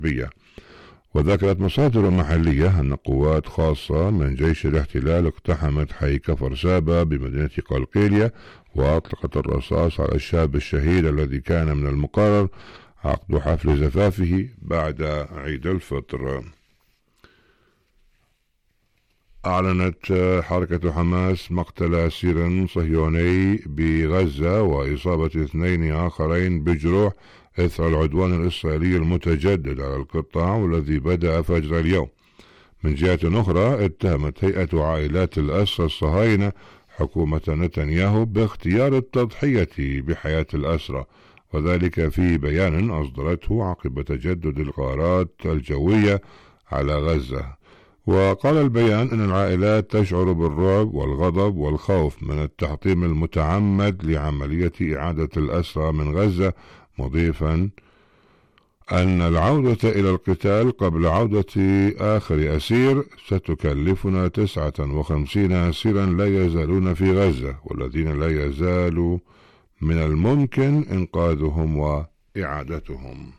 الحربية. وذكرت مصادر محلية أن قوات خاصة من جيش الاحتلال اقتحمت حي كفر سابا بمدينة قلقيلية وأطلقت الرصاص على الشاب الشهيد الذي كان من المقرر عقد حفل زفافه بعد عيد الفطر. أعلنت حركة حماس مقتل أسير صهيوني بغزة وإصابة 2 آخرين بجروح إثر العدوان الإسرائيلي المتجدد على القطاع والذي بدأ فجر اليوم. من جهة أخرى اتهمت هيئة عائلات الأسرى الصهاينة حكومة نتنياهو باختيار التضحية بحياة الأسرى، وذلك في بيان أصدرته عقب تجدد الغارات الجوية على غزة. وقال البيان أن العائلات تشعر بالرعب والغضب والخوف من التحطيم المتعمد لعملية إعادة الأسرى من غزة، مضيفا أن العودة إلى القتال قبل عودة آخر أسير ستكلفنا 59 أسيرا لا يزالون في غزة والذين لا يزال من الممكن إنقاذهم وإعادتهم.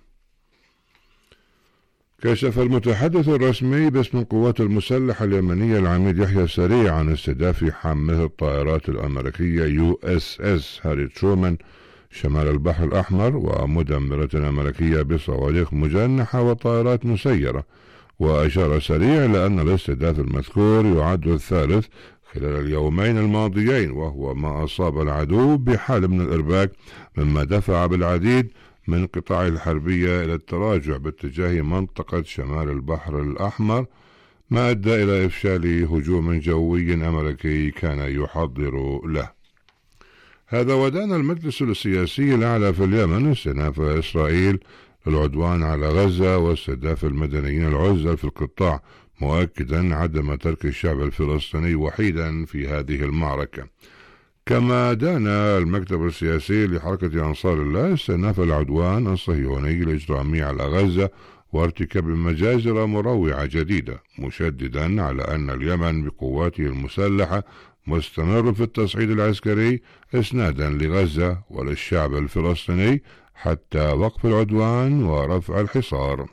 كشف المتحدث الرسمي باسم القوات المسلحة اليمنية العميد يحيى سريع عن استهداف حاملة الطائرات الأمريكية USS هاري ترومان شمال البحر الأحمر ومدمرة أمريكية بصواريخ مجنحة وطائرات مسيرة. وأشار سريع إلى أن الاستهداف المذكور يعد الثالث خلال اليومين الماضيين، وهو ما أصاب العدو بحال من الإرباك مما دفع بالعديد من قطاع الحربية إلى التراجع باتجاه منطقة شمال البحر الأحمر، ما أدى إلى إفشال هجوم جوي أمريكي كان يحضر له. هذا ودان المجلس السياسي الأعلى في اليمن استئناف إسرائيل للعدوان على غزة واستهداف المدنيين العزل في القطاع، مؤكدا عدم ترك الشعب الفلسطيني وحيدا في هذه المعركة. كما دان المكتب السياسي لحركة أنصار الله استئناف العدوان الصهيوني الإجرامي على غزة وارتكاب مجازر مروعة جديدة، مشددا على أن اليمن بقواته المسلحة مستمر في التصعيد العسكري إسنادا لغزة وللشعب الفلسطيني حتى وقف العدوان ورفع الحصار.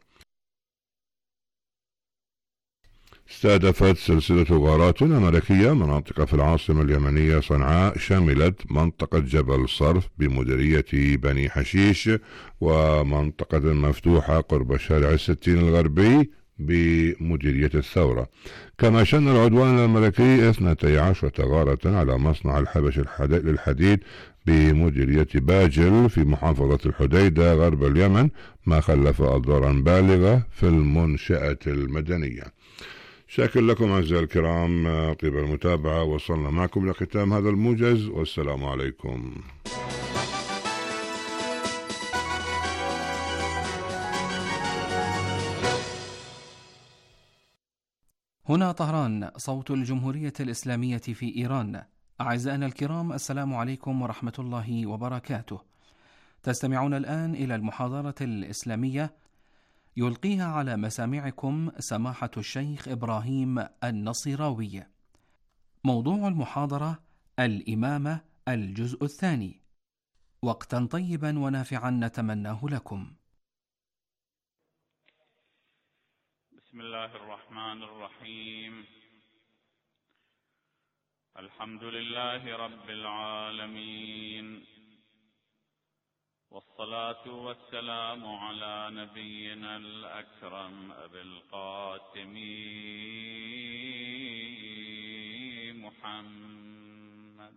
استهدفت سلسلة غارات أمريكية مناطق في العاصمة اليمنية صنعاء، شملت منطقة جبل صرف بمديرية بني حشيش ومنطقة مفتوحة قرب شارع 60 الغربي بمديرية الثورة. كما شن العدوان الأمريكي 12 غارة على مصنع الحبش للحديد بمديرية باجل في محافظة الحديدة غرب اليمن، ما خلف أضرارا بالغة في المنشأة المدنية. شاكر لكم أعزائي الكرام طيب المتابعة، وصلنا معكم لختام هذا الموجز، والسلام عليكم. هنا طهران، صوت الجمهورية الإسلامية في إيران. أعزائنا الكرام، السلام عليكم ورحمة الله وبركاته. تستمعون الآن إلى المحاضرة الإسلامية يلقيها على مسامعكم سماحة الشيخ إبراهيم النصيراوي. موضوع المحاضرة: الإمامة، الجزء الثاني. وقتا طيبا ونافعا نتمناه لكم. بسم الله الرحمن الرحيم. الحمد لله رب العالمين، والصلاة والسلام على نبينا الأكرم أبي القاسم محمد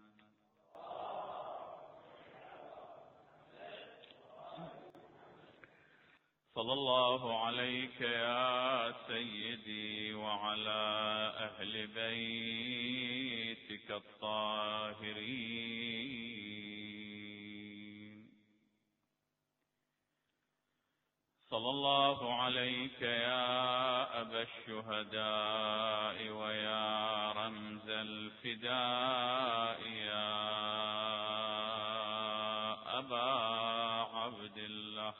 صلى الله عليك يا سيدي وعلى أهل بيتك الطاهرين. صلى الله عليك يا أبا الشهداء ويا رمز الفداء يا أبا عبد الله.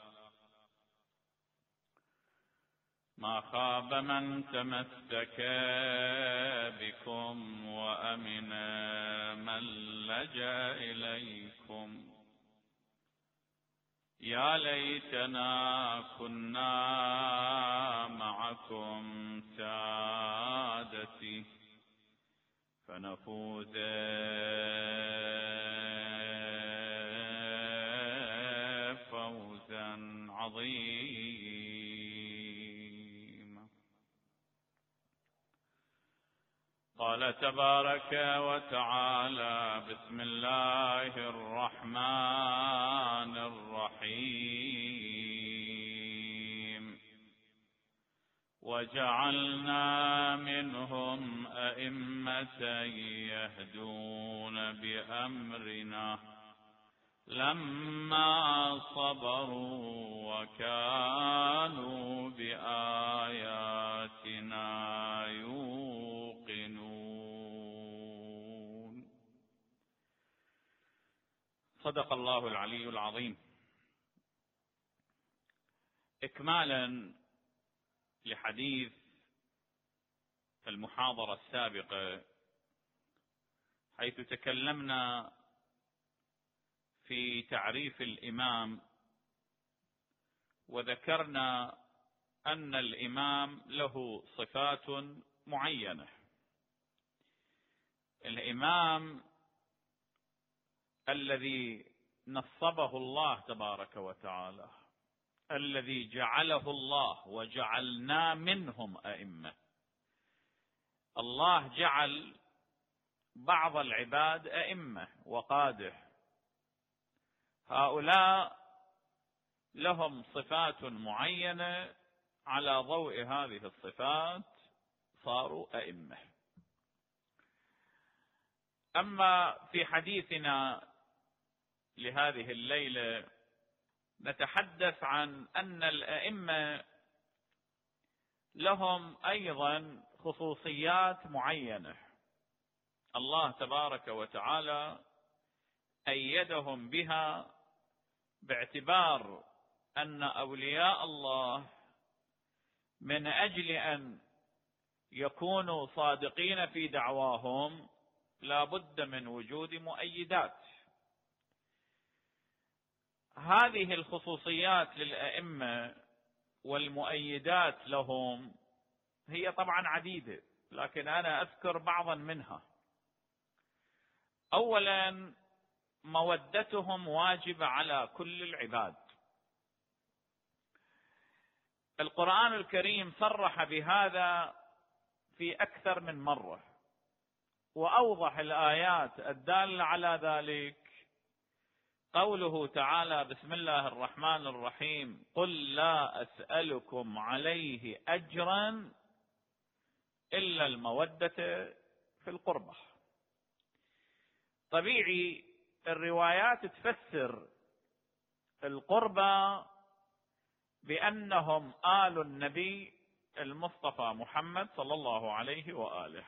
ما خاب من تمسك بكم وأمن من لجأ إليكم. يا ليتنا كنا معكم سادتي فنفوز فوزا عظيما. قال تبارك وتعالى: بسم الله الرحمن الرحيم. وجعلنا منهم أئمة يهدون بأمرنا لما صبروا وكانوا بآياتنا يوقنون. صدق الله العلي العظيم. إكمالا لحديث المحاضرة السابقة، حيث تكلمنا في تعريف الإمام، وذكرنا أن الإمام له صفات معينة. الإمام الذي نصبه الله تبارك وتعالى، الذي جعله الله وجعلنا منهم أئمة. الله جعل بعض العباد أئمة وقادة، هؤلاء لهم صفات معينة، على ضوء هذه الصفات صاروا أئمة. أما في حديثنا لهذه الليلة نتحدث عن أن الأئمة لهم أيضا خصوصيات معينة، الله تبارك وتعالى أيدهم بها، باعتبار أن أولياء الله من أجل أن يكونوا صادقين في دعواهم لا بد من وجود مؤيدات. هذه الخصوصيات للأئمة والمؤيدات لهم هي طبعا عديدة، لكن أنا أذكر بعضا منها. أولا، مودتهم واجبة على كل العباد. القرآن الكريم صرح بهذا في أكثر من مرة، وأوضح الآيات الدالة على ذلك قوله تعالى: بسم الله الرحمن الرحيم: قل لا أسألكم عليه أجرا إلا المودة في القربة. طبيعي الروايات تفسر القربة بأنهم آل النبي المصطفى محمد صلى الله عليه وآله.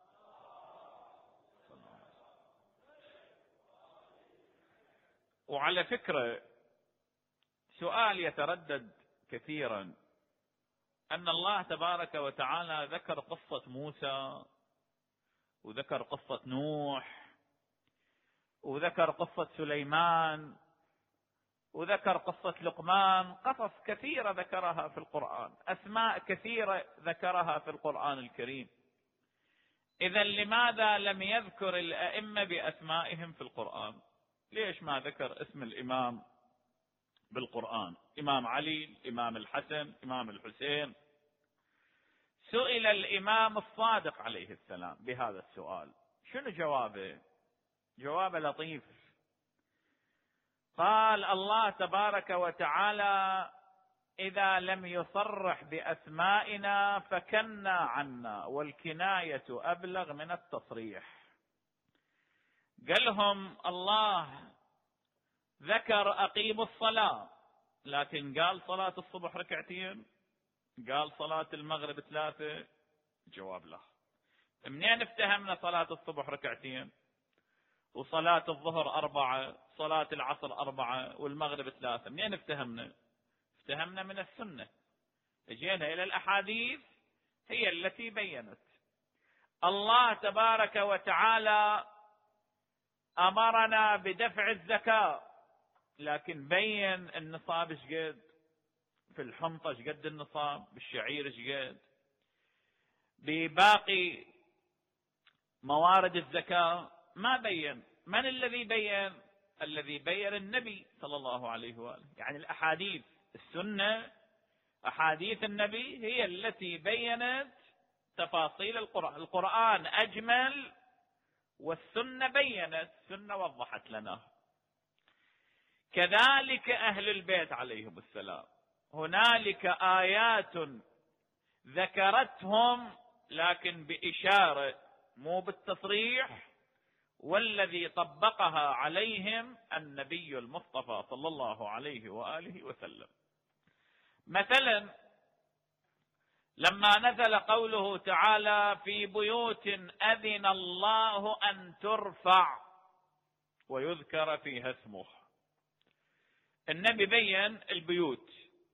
وعلى فكرة سؤال يتردد كثيرا، أن الله تبارك وتعالى ذكر قصة موسى، وذكر قصة نوح، وذكر قصة سليمان، وذكر قصة لقمان، قصص كثيرة ذكرها في القرآن، أسماء كثيرة ذكرها في القرآن الكريم. إذن لماذا لم يذكر الأئمة بأسمائهم في القرآن؟ ليش ما ذكر اسم الإمام بالقرآن؟ إمام علي، إمام الحسن، إمام الحسين. سئل الإمام الصادق عليه السلام بهذا السؤال، شنو جوابه؟ جواب لطيف، قال الله تبارك وتعالى: إذا لم يصرح بأسمائنا فكنا عنا، والكناية أبلغ من التصريح. قالهم الله ذكر أقيموا الصلاة، لكن قال صلاة الصبح ركعتين، قال صلاة المغرب 3. جواب له. منين افتهمنا صلاة الصبح ركعتين وصلاة الظهر 4، صلاة العصر 4 والمغرب 3؟ منين افتهمنا؟ افتهمنا من السنة، اجينا إلى الأحاديث هي التي بينت. الله تبارك وتعالى أمرنا بدفع الزكاة، لكن بين النصاب ايش قد، في الحنطة ايش قد النصاب، بالشعير ايش قد، بباقي موارد الزكاة ما بين. من الذي بين؟ الذي بين النبي صلى الله عليه وآله. يعني الأحاديث السنة، أحاديث النبي هي التي بينت تفاصيل القرآن. القرآن أجمل والسنة بينت، السنة وضحت لنا. كذلك أهل البيت عليهم السلام، هنالك آيات ذكرتهم لكن بإشارة مو بالتصريح، والذي طبقها عليهم النبي المصطفى صلى الله عليه وآله وسلم. مثلا لما نزل قوله تعالى في بيوت أذن الله أن ترفع ويذكر فيها اسمه، النبي بين البيوت،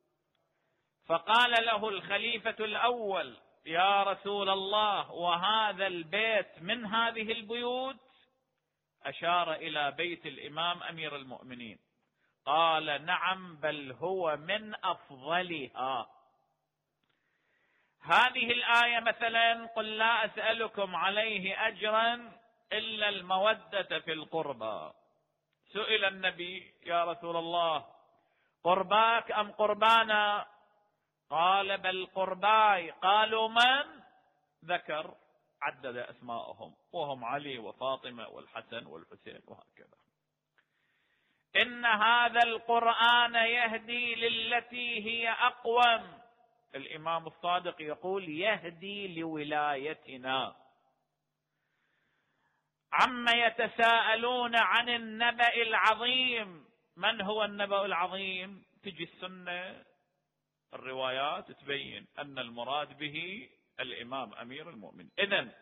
فقال له الخليفة الأول يا رسول الله وهذا البيت من هذه البيوت؟ أشار إلى بيت الإمام أمير المؤمنين، قال نعم بل هو من أفضلها. هذه الآية مثلا قل لا أسألكم عليه أجرا إلا المودة في القربى. سئل النبي يا رسول الله قرباك أم قربانا؟ قال بل قرباي. قالوا من؟ ذكر عدد أسماءهم وهم علي وفاطمة والحسن والحسين وهكذا. إن هذا القرآن يهدي للتي هي أقوم. الإمام الصادق يقول يهدي لولايتنا. عما يتساءلون عن النبأ العظيم. من هو النبأ العظيم؟ تجي السنة الروايات تبين أن المراد به الإمام أمير المؤمنين. إذن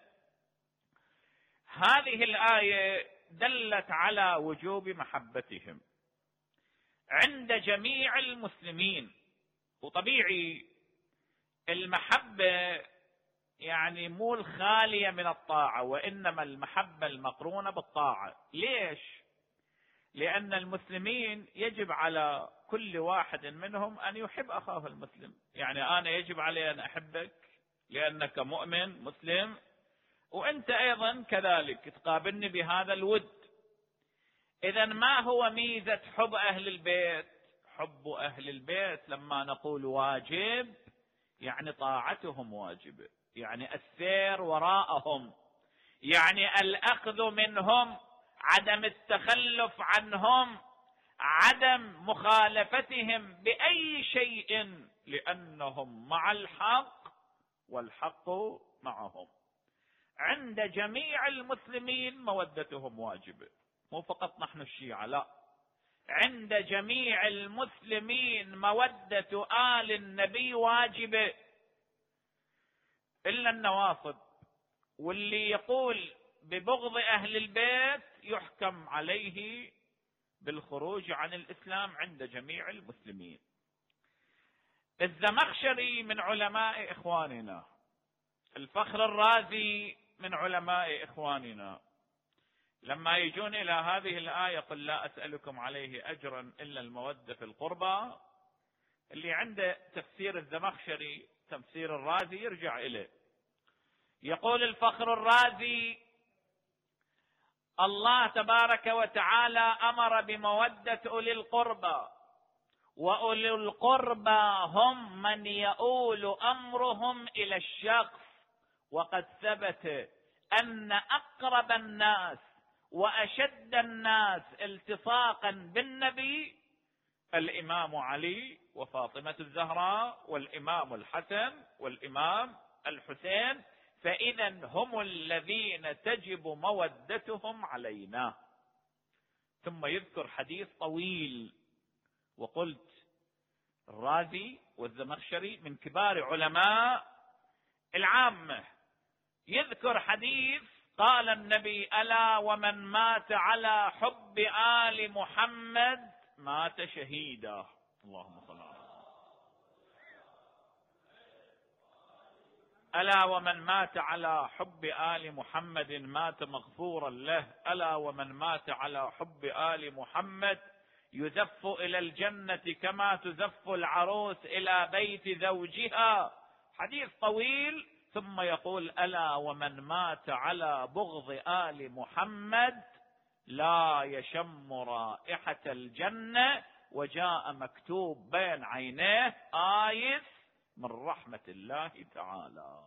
هذه الآية دلت على وجوب محبتهم عند جميع المسلمين. وطبيعي المحبة يعني مو الخالية من الطاعة، وإنما المحبة المقرونة بالطاعة. ليش؟ لأن المسلمين يجب على كل واحد منهم أن يحب أخاه المسلم. يعني أنا يجب علي أن أحبك لأنك مؤمن مسلم، وأنت أيضا كذلك تقابلني بهذا الود. إذن ما هو ميزة حب أهل البيت؟ حب أهل البيت لما نقول واجب يعني طاعتهم واجبة، يعني السير وراءهم، يعني الأخذ منهم، عدم التخلف عنهم، عدم مخالفتهم بأي شيء، لأنهم مع الحق والحق معهم. عند جميع المسلمين مودتهم واجبة، مو فقط نحن الشيعة، لا، عند جميع المسلمين مودة آل النبي واجبة إلا النواصب. واللي يقول ببغض أهل البيت يحكم عليه بالخروج عن الإسلام عند جميع المسلمين. الزمخشري من علماء إخواننا، الفخر الرازي من علماء إخواننا، لما يجون إلى هذه الآية قل لا أسألكم عليه أجرا إلا المودة في القربى، اللي عنده تفسير الزمخشري تفسير الرازي يرجع إليه. يقول الفخر الرازي الله تبارك وتعالى أمر بمودة أولي القربى، وأولي القربى هم من يؤول أمرهم إلى الشخص. وقد ثبت أن أقرب الناس وأشد الناس التصاقا بالنبي الإمام علي وفاطمة الزهراء والإمام الحسن والإمام الحسين، فإذا هم الذين تجب مودتهم علينا. ثم يذكر حديث طويل، وقلت الرازي والزمخشري من كبار علماء العامة، يذكر حديث قال النبي ألا ومن مات على حب آل محمد مات شهيدا. اللهم صل على ألا ومن مات على حب آل محمد مات مغفورا له. ألا ومن مات على حب آل محمد يزف إلى الجنة كما تزف العروس إلى بيت زوجها، حديث طويل. ثم يقول: ألا ومن مات على بغض آل محمد لا يشم رائحة الجنة، وجاء مكتوب بين عينيه: آيس من رحمة الله تعالى.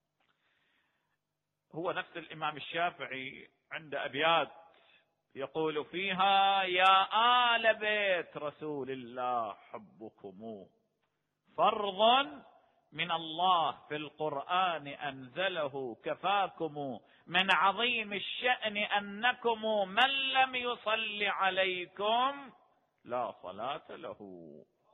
هو نفس الإمام الشافعي عند أبيات يقول فيها: يا آل بيت رسول الله حبكم فرض من الله في القرآن أنزله، كفاكم من عظيم الشأن أنكم من لم يصل عليكم لا صلاة له.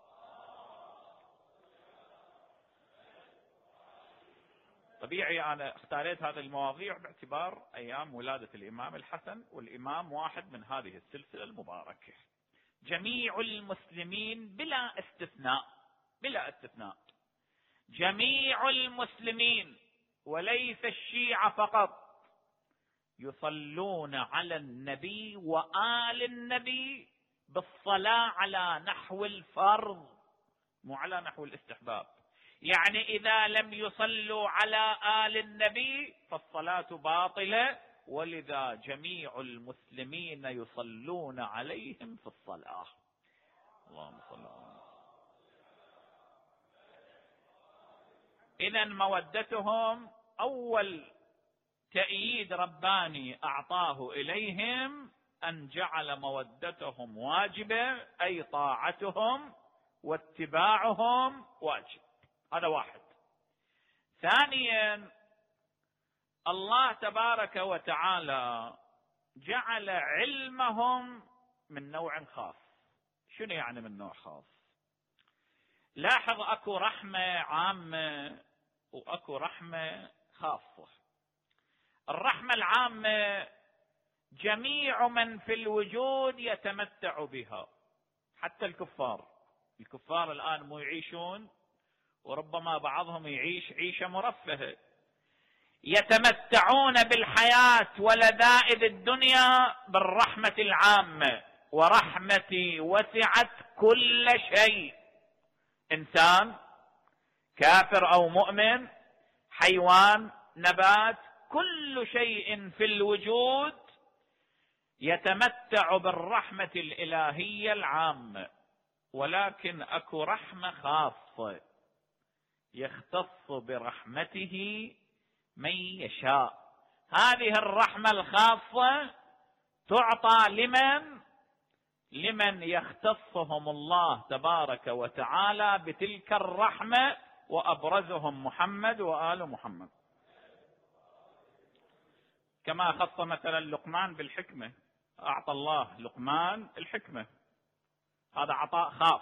طبيعي أنا اختاريت هذه المواضيع باعتبار أيام ولادة الإمام الحسن، والإمام واحد من هذه السلسلة المباركة. جميع المسلمين بلا استثناء، بلا استثناء، جميع المسلمين وليس الشيعة فقط، يصلون على النبي وآل النبي بالصلاة على نحو الفرض، مو على نحو الاستحباب. يعني إذا لم يصلوا على آل النبي فالصلاة باطلة، ولذا جميع المسلمين يصلون عليهم في الصلاة. اللهم صل على محمد. إذن مودتهم أول تأييد رباني أعطاه إليهم أن جعل مودتهم واجبة، أي طاعتهم واتباعهم واجب. هذا واحد. ثانيا، الله تبارك وتعالى جعل علمهم من نوع خاص. شنو يعني من نوع خاص؟ لاحظ اكو رحمة عامة واكو رحمة خاصة. الرحمة العامة جميع من في الوجود يتمتع بها، حتى الكفار. الكفار الآن مو يعيشون، وربما بعضهم يعيش عيشة مرفهة، يتمتعون بالحياة ولذائذ الدنيا بالرحمة العامة. ورحمتي وسعت كل شيء، إنسان كافر أو مؤمن، حيوان، نبات، كل شيء في الوجود يتمتع بالرحمة الإلهية العامة. ولكن أكو رحمة خاصة يختص برحمته من يشاء. هذه الرحمة الخاصة تعطى لمن يختصهم الله تبارك وتعالى بتلك الرحمة، وأبرزهم محمد وآل محمد. كما خص مثلا لقمان بالحكمة، أعطى الله لقمان الحكمة، هذا عطاء خاص.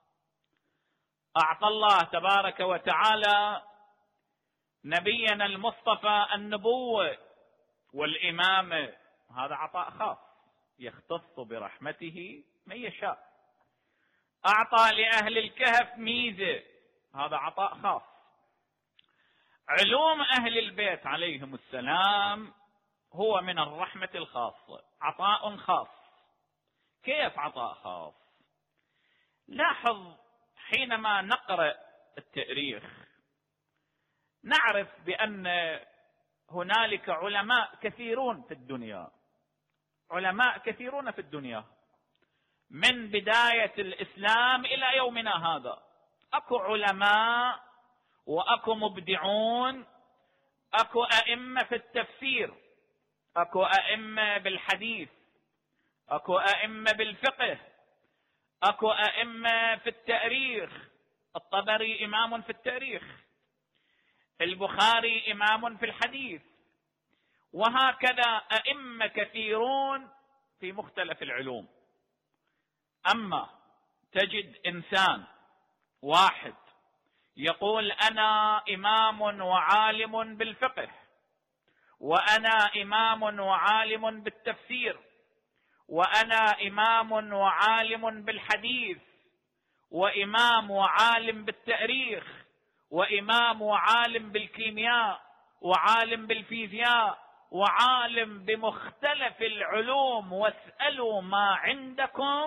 أعطى الله تبارك وتعالى نبينا المصطفى النبوة والإمامة، هذا عطاء خاص يختص برحمته من يشاء. أعطى لأهل الكهف ميزة، هذا عطاء خاص. علوم أهل البيت عليهم السلام هو من الرحمة الخاصة، عطاء خاص. كيف عطاء خاص؟ لاحظ حينما نقرأ التاريخ نعرف بأن هنالك علماء كثيرون في الدنيا، علماء كثيرون في الدنيا من بداية الإسلام إلى يومنا هذا. أكو علماء وأكو مبدعون، أكو أئمة في التفسير، أكو أئمة بالحديث، أكو أئمة بالفقه، أكو أئمة في التاريخ. الطبري إمام في التاريخ، البخاري إمام في الحديث، وهكذا أئمة كثيرون في مختلف العلوم. أما تجد إنسان واحد يقول أنا إمام وعالم بالفقه، وأنا إمام وعالم بالتفسير، وأنا إمام وعالم بالحديث، وإمام وعالم بالتاريخ، وإمام وعالم بالكيمياء، وعالم بالفيزياء، وعالم بمختلف العلوم، واسألوا ما عندكم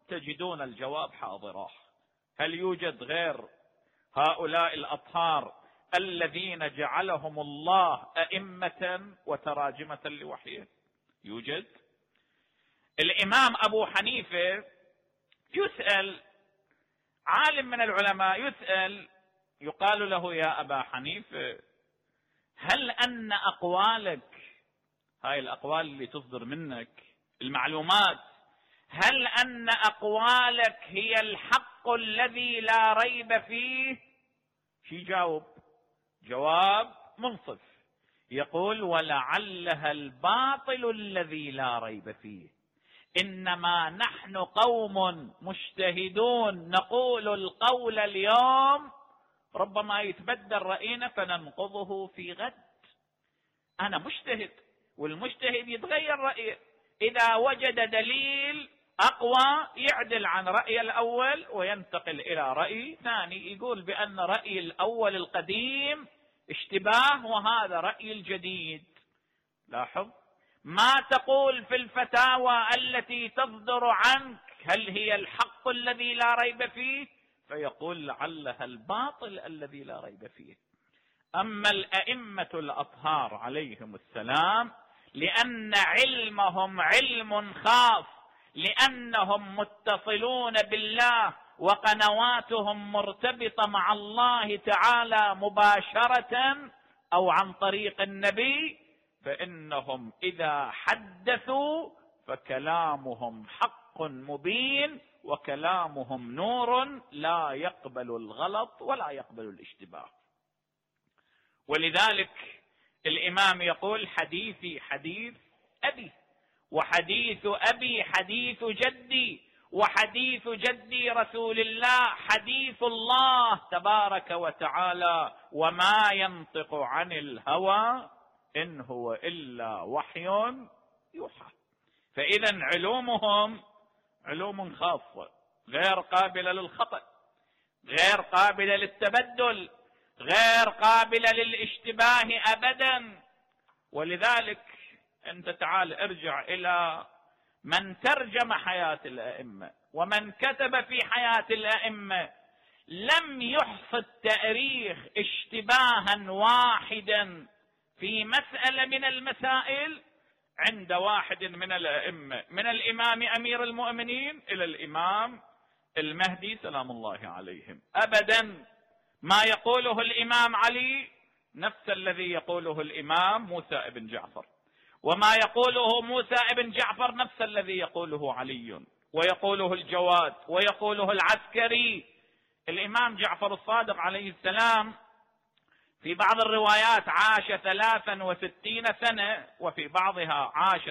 تجدون الجواب حاضرا. هل يوجد غير هؤلاء الأطهار الذين جعلهم الله أئمة وتراجمة لوحيه؟ يوجد. الإمام أبو حنيفة يسأل، عالم من العلماء يسأل، يقال له: يا أبا حنيفة، هل أن أقوالك، هاي الأقوال اللي تصدر منك، المعلومات، هل أن أقوالك هي الحق الذي لا ريب فيه؟ شي جاوب؟ جواب منصف، يقول: ولعلها الباطل الذي لا ريب فيه، إنما نحن قوم مجتهدون نقول القول اليوم، ربما يتبدل رأينا فننقضه في غد. أنا مجتهد، والمجتهد يتغير رأيه، إذا وجد دليل أقوى يعدل عن رأي الأول وينتقل إلى رأي ثاني، يقول بأن رأي الأول القديم اشتباه وهذا رأي الجديد. لاحظ ما تقول في الفتاوى التي تصدر عنك، هل هي الحق الذي لا ريب فيه؟ فيقول: لعلها الباطل الذي لا ريب فيه. أما الأئمة الأطهار عليهم السلام، لأن علمهم علم خاص، لأنهم متصلون بالله وقنواتهم مرتبطة مع الله تعالى مباشرة أو عن طريق النبي، فإنهم إذا حدثوا فكلامهم حق مبين، وكلامهم نور لا يقبل الغلط ولا يقبل الاشتباه. ولذلك الإمام يقول: حديثي حديث أبي، وحديث أبي حديث جدي، وحديث جدي رسول الله حديث الله تبارك وتعالى، وما ينطق عن الهوى إن هو إلا وحي يوحى. فإذا علومهم علوم خاصة، غير قابلة للخطأ، غير قابلة للتبدل، غير قابلة للاشتباه أبدا. ولذلك أنت تعال ارجع إلى من ترجم حياة الأئمة ومن كتب في حياة الأئمة، لم يحصي التاريخ اشتباها واحدا في مسألة من المسائل عند واحد من الأئمة، من الإمام أمير المؤمنين إلى الإمام المهدي سلام الله عليهم، أبدا. ما يقوله الإمام علي نفس الذي يقوله الإمام موسى بن جعفر، وما يقوله موسى بن جعفر نفس الذي يقوله علي، ويقوله الجواد، ويقوله العسكري. الإمام جعفر الصادق عليه السلام في بعض الروايات عاش 63 سنة، وفي بعضها عاش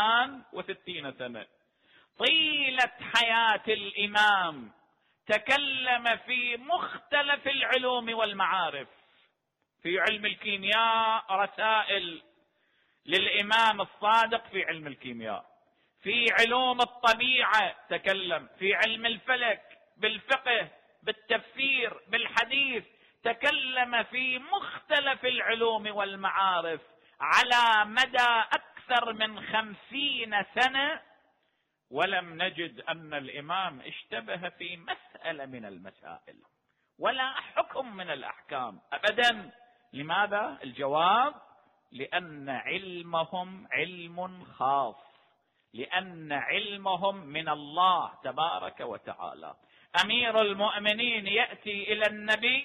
68 سنة. طيلة حياة الإمام تكلم في مختلف العلوم والمعارف. في علم الكيمياء رسائل للإمام الصادق في علم الكيمياء، في علوم الطبيعة تكلم، في علم الفلك، بالفقه، بالتفسير، بالحديث، تكلم في مختلف العلوم والمعارف على مدى أكثر من 50 سنة، ولم نجد أن الإمام اشتبه في مسألة من المسائل ولا حكم من الأحكام أبدا. لماذا؟ الجواب: لأن علمهم علم خاص، لأن علمهم من الله تبارك وتعالى. أمير المؤمنين يأتي إلى النبي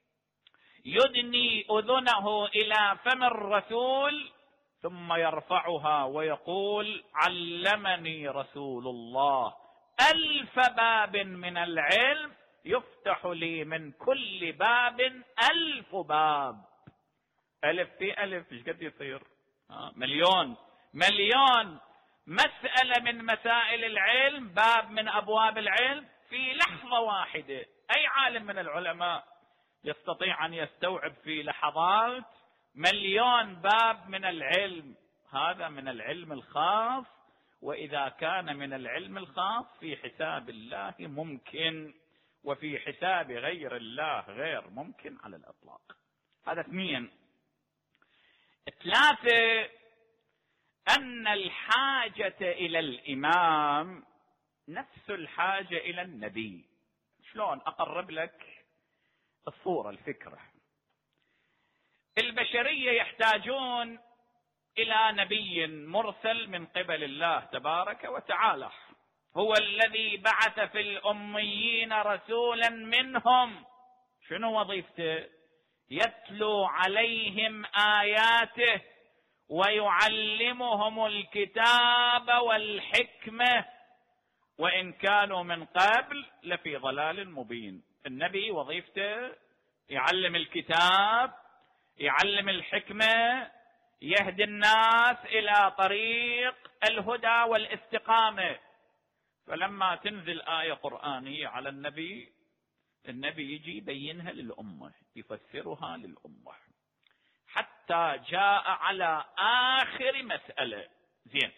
يدني أذنه إلى فم الرسول ثم يرفعها ويقول: علمني رسول الله 1000 باب من العلم يفتح لي من كل باب 1000 باب. 1000 في 1000 ايش قد يصير؟ مليون مسألة من مسائل العلم، باب من أبواب العلم في لحظة واحدة. أي عالم من العلماء يستطيع أن يستوعب في لحظات 1,000,000 باب من العلم؟ هذا من العلم الخاص، وإذا كان من العلم الخاص في حساب الله ممكن، وفي حساب غير الله غير ممكن على الإطلاق. هذا 2. 3، أن الحاجة إلى الإمام نفس الحاجة إلى النبي. شلون أقرب لك الصورة الفكرة؟ البشرية يحتاجون إلى نبي مرسل من قبل الله تبارك وتعالى، هو الذي بعث في الأميين رسولا منهم. شنو وظيفته؟ يتلو عليهم آياته ويعلمهم الكتاب والحكمة وإن كانوا من قبل لفي ضلال مبين. النبي وظيفته يعلم الكتاب، يعلم الحكمة، يهدي الناس إلى طريق الهدى والاستقامة. فلما تنزل آية قرآنية على النبي يجي يبينها للأمة، يفسرها للأمة، حتى جاء على آخر مسألة. زين،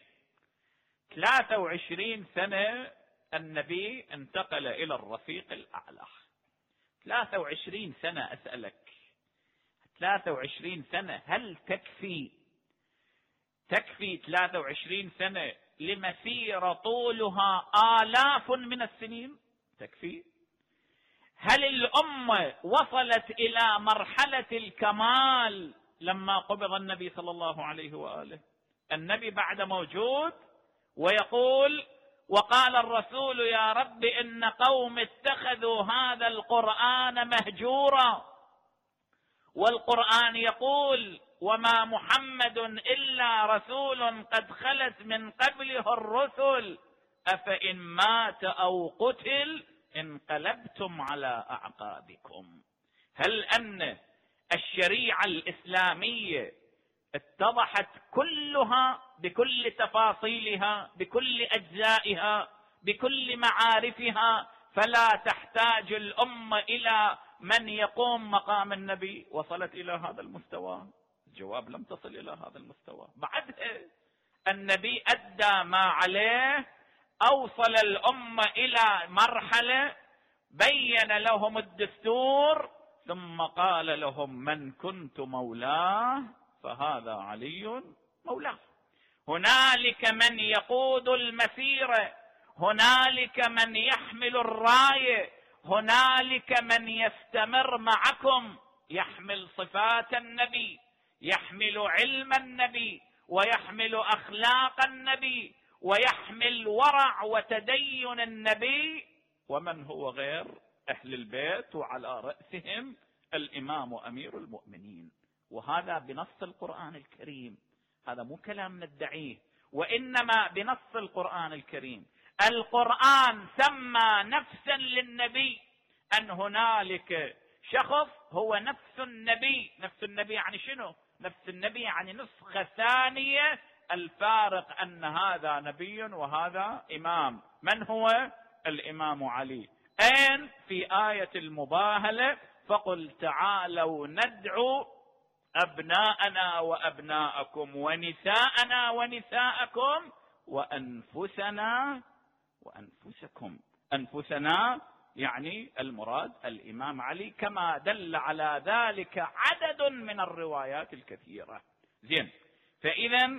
23 سنة النبي انتقل إلى الرفيق الأعلى. 23 سنة أسألك، 23 سنة هل تكفي 23 سنة لمسيرة طولها آلاف من السنين؟ تكفي؟ هل الأمة وصلت إلى مرحلة الكمال لما قبض النبي صلى الله عليه وآله؟ النبي بعد موجود ويقول: وقال الرسول يا رب إن قوم اتخذوا هذا القرآن مهجورا. والقرآن يقول: وما محمد إلا رسول قد خلت من قبله الرسل أفإن مات أو قتل انقلبتم على أعقابكم. هل أن الشريعة الإسلامية اتضحت كلها بكل تفاصيلها، بكل أجزائها، بكل معارفها، فلا تحتاج الأمة إلى من يقوم مقام النبي؟ وصلت إلى هذا المستوى؟ الجواب: لم تصل إلى هذا المستوى. بعدها النبي أدى ما عليه، أوصل الأمة إلى مرحلة بين لهم الدستور، ثم قال لهم: من كنت مولاه فهذا علي مولاه. هنالك من يقود المسيرة، هنالك من يحمل الراية، هنالك من يستمر معكم، يحمل صفات النبي، يحمل علم النبي، ويحمل أخلاق النبي، ويحمل ورع وتدين النبي، ومن هو غير أهل البيت، وعلى رأسهم الإمام أمير المؤمنين. وهذا بنص القرآن الكريم، هذا مو كلام ندعيه، وإنما بنص القرآن الكريم. القرآن سمى نفسا للنبي، أن هنالك شخص هو نفس النبي. نفس النبي يعني شنو؟ نفس النبي يعني نسخة ثانية، الفارق أن هذا نبي وهذا إمام. من هو؟ الإمام علي. أين؟ في آية المباهلة: فقل تعالوا ندعو أبناءنا وأبناءكم ونساءنا ونساءكم وأنفسنا وأنفسكم. أنفسنا يعني المراد الإمام علي، كما دل على ذلك عدد من الروايات الكثيرة. زين، فإذا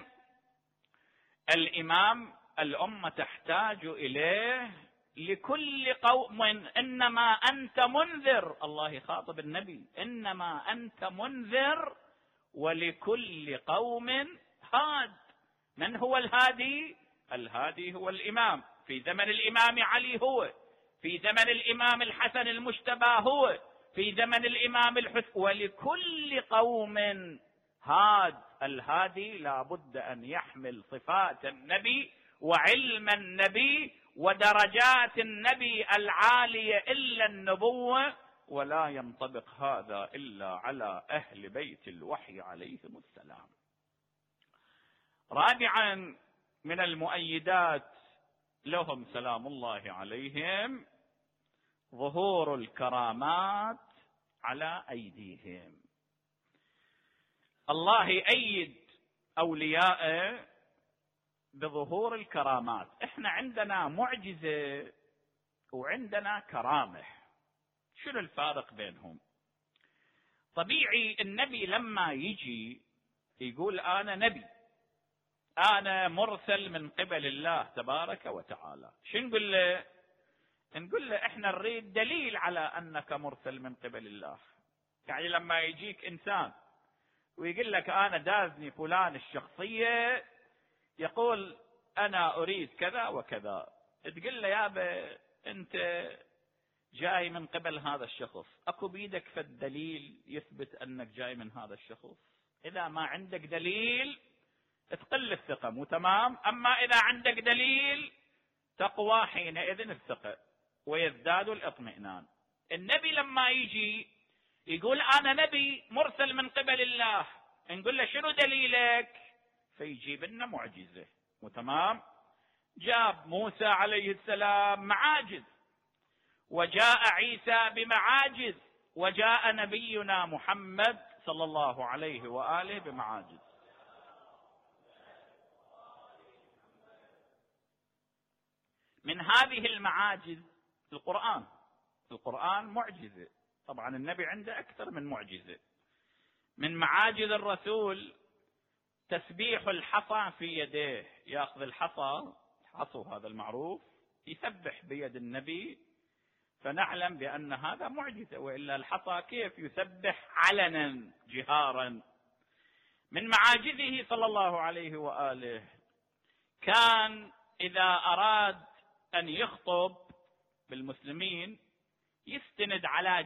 الإمام الأمة تحتاج إليه لكل قوم. إنما أنت منذر، الله يخاطب النبي: إنما أنت منذر ولكل قوم هاد. من هو الهادي؟ الهادي هو الإمام. في زمن الإمام علي هو، في زمن الإمام الحسن المجتبى هو، في زمن الإمام الحسين. ولكل قوم هاد. الهادي لا بد أن يحمل صفات النبي وعلم النبي ودرجات النبي العالية إلا النبوة، ولا ينطبق هذا إلا على أهل بيت الوحي عليهم السلام. رابعا من المؤيدات لهم سلام الله عليهم ظهور الكرامات على أيديهم. الله يؤيد أولياءه بظهور الكرامات. احنا عندنا معجزة وعندنا كرامة، شنو الفارق بينهم؟ طبيعي النبي لما يجي يقول أنا نبي، أنا مرسل من قبل الله تبارك وتعالى، شو نقول له؟ نقول له احنا نريد دليل على أنك مرسل من قبل الله. يعني لما يجيك إنسان ويقول لك أنا دازني فلان الشخصية يقول أنا أريد كذا وكذا، تقول له يابا أنت جاي من قبل هذا الشخص، أكو بيدك فالدليل يثبت أنك جاي من هذا الشخص؟ إذا ما عندك دليل تقل الثقة، مو تمام؟ أما إذا عندك دليل تقوى حينئذ الثقة ويزداد الاطمئنان. النبي لما يجي يقول أنا نبي مرسل من قبل الله، نقول له شنو دليلك؟ فيجيب لنا معجزة، مو تمام؟ جاب موسى عليه السلام معاجز، وجاء عيسى بمعاجز، وجاء نبينا محمد صلى الله عليه وآله بمعاجز. من هذه المعاجز القرآن معجزة، طبعا النبي عنده أكثر من معجزة. من معاجز الرسول تسبيح الحصى في يديه، يأخذ الحصو هذا المعروف يسبح بيد النبي، فنعلم بأن هذا معجزة، وإلا الحصى كيف يسبح علنا جهارا. من معاجزه صلى الله عليه وآله كان إذا أراد أن يخطب بالمسلمين يستند على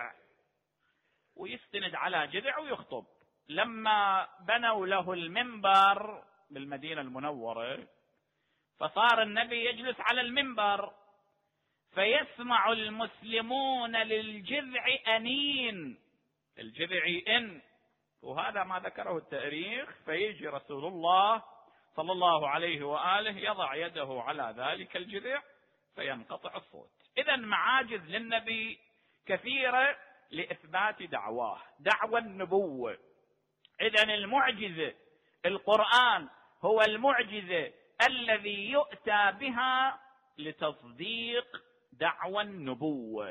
جذع ويخطب. لما بنوا له المنبر بالمدينة المنورة فصار النبي يجلس على المنبر فيسمع المسلمون للجذع أنين، الجذع إن، وهذا ما ذكره التاريخ. فيجي رسول الله صلى الله عليه وآله يضع يده على ذلك الجذع فينقطع الصوت. إذن معاجز للنبي كثيرة لإثبات دعواه، دعوى النبوة. إذن المعجزة القرآن هو المعجزة الذي يؤتى بها لتصديق دعوى النبوة.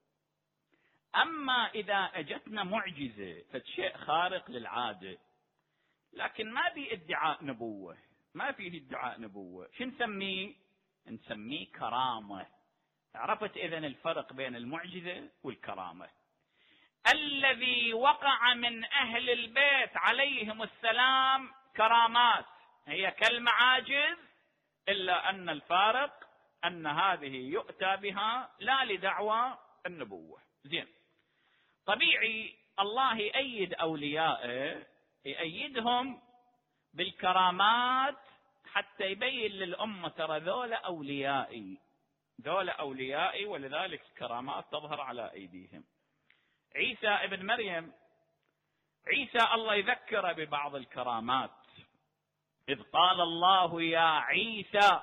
أما إذا أجتنا معجزة فشيء خارق للعادة لكن ما في ادعاء نبوة، ما فيه ادعاء نبوة، شو نسميه؟ نسميه كرامة. عرفت إذن الفرق بين المعجزة والكرامة؟ الذي وقع من أهل البيت عليهم السلام كرامات هي كالمعاجز، إلا أن الفارق أن هذه يؤتى بها لا لدعوى النبوة. زين، طبيعي الله يأيد أوليائه، يأيدهم بالكرامات حتى يبين للأمة ترى ذولا أوليائي، ولذلك الكرامات تظهر على أيديهم. عيسى ابن مريم، عيسى الله يذكره ببعض الكرامات. إذ قال الله يا عيسى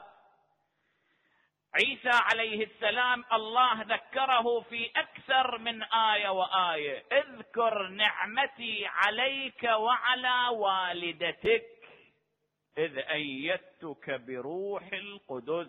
عليه السلام الله ذكره في أكثر من آية وآية، اذكر نعمتي عليك وعلى والدتك إذ أيدتك بروح القدس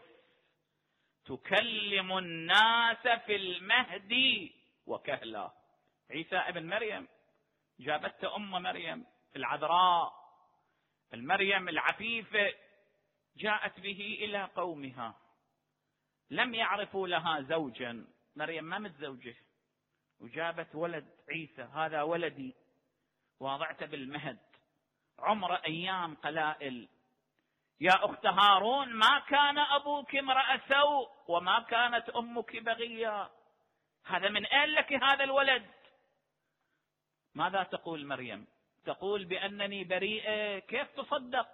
تكلم الناس في المهد وكهلا. عيسى ابن مريم جابته أم مريم العذراء، المريم العفيفة، جاءت به إلى قومها، لم يعرفوا لها زوجا، مريم ما متزوجة، وجابت ولد عيسى، هذا ولدي، واضعته بالمهد، عمر أيام قلائل. يا أخت هارون ما كان أبوك امرأ سوء وما كانت أمك بغيا، هذا من أين لك هذا الولد؟ ماذا تقول مريم؟ تقول بأنني بريئة. كيف تصدق؟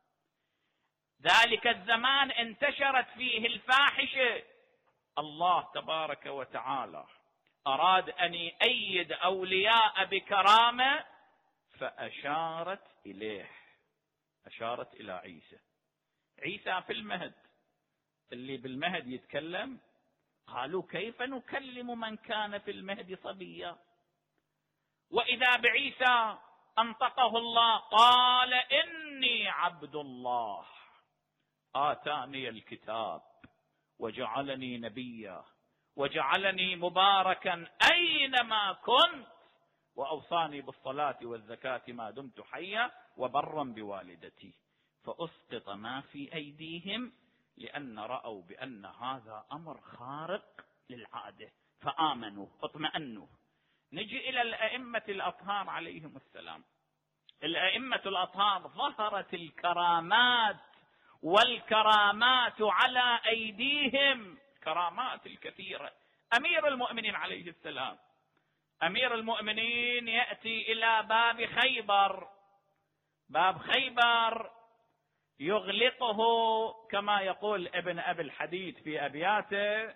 ذلك الزمان انتشرت فيه الفاحشة. الله تبارك وتعالى أراد أن يأيد أولياء بكرامة فأشارت إليه، أشارت إلى عيسى في المهد، اللي بالمهد يتكلم. قالوا كيف نكلم من كان في المهد صبيا؟ وإذا بعيسى أنطقه الله قال إني عبد الله آتاني الكتاب وجعلني نبيا وجعلني مباركا أينما كنت وأوصاني بالصلاة والزكاة ما دمت حيا وبرا بوالدتي. فأسقط ما في أيديهم، لأن رأوا بأن هذا أمر خارق للعادة فآمنوا اطمأنوا. نجي إلى الأئمة الأطهار عليهم السلام. الأئمة الأطهار ظهرت الكرامات والكرامات على أيديهم، كرامات الكثيرة. أمير المؤمنين عليه السلام، أمير المؤمنين يأتي إلى باب خيبر، باب خيبر يغلقه كما يقول ابن أبي الحديد في أبياته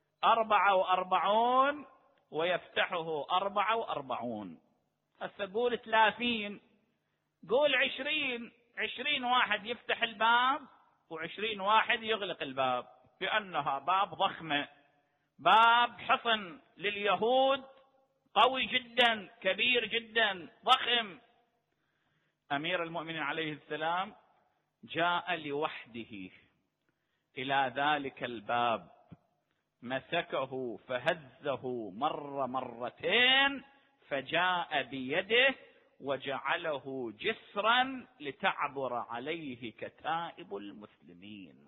44 ويفتحه 44. هسه قول 30، قول 20 واحد يفتح الباب و20 واحد يغلق الباب، لأنها باب ضخمة، باب حصن لليهود قوي جدا كبير جدا ضخم. أمير المؤمنين عليه السلام جاء لوحده إلى ذلك الباب، مسكه فهزه مرتين، فجاء بيده وجعله جسرا لتعبر عليه كتائب المسلمين.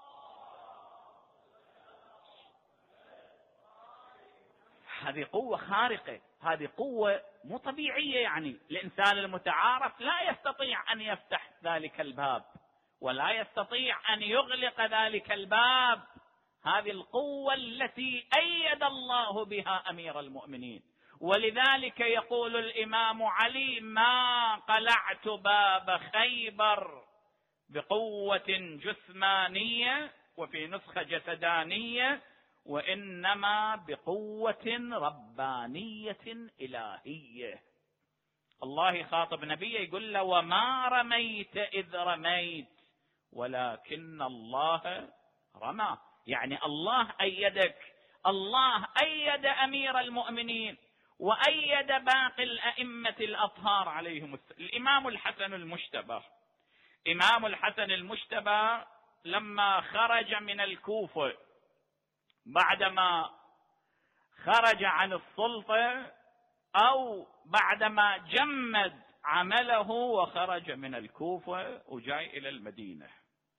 هذه قوة خارقة، هذه قوة مو طبيعية. يعني الإنسان المتعارف لا يستطيع أن يفتح ذلك الباب ولا يستطيع أن يغلق ذلك الباب. هذه القوة التي أيد الله بها أمير المؤمنين. ولذلك يقول الإمام علي: ما قلعت باب خيبر بقوة جسمانية، وفي نسخة جسدانية، وإنما بقوة ربانية إلهية. الله يخاطب نبيه يقول له: وما رميت إذ رميت ولكن الله رمى. يعني الله أيدك، الله أيد أمير المؤمنين وأيد باقي الأئمة الأطهار عليهم السلام. الإمام الحسن المجتبى، إمام الحسن المجتبى لما خرج من الكوفة بعدما خرج عن السلطة، أو بعدما جمد عمله وخرج من الكوفة وجاي إلى المدينة،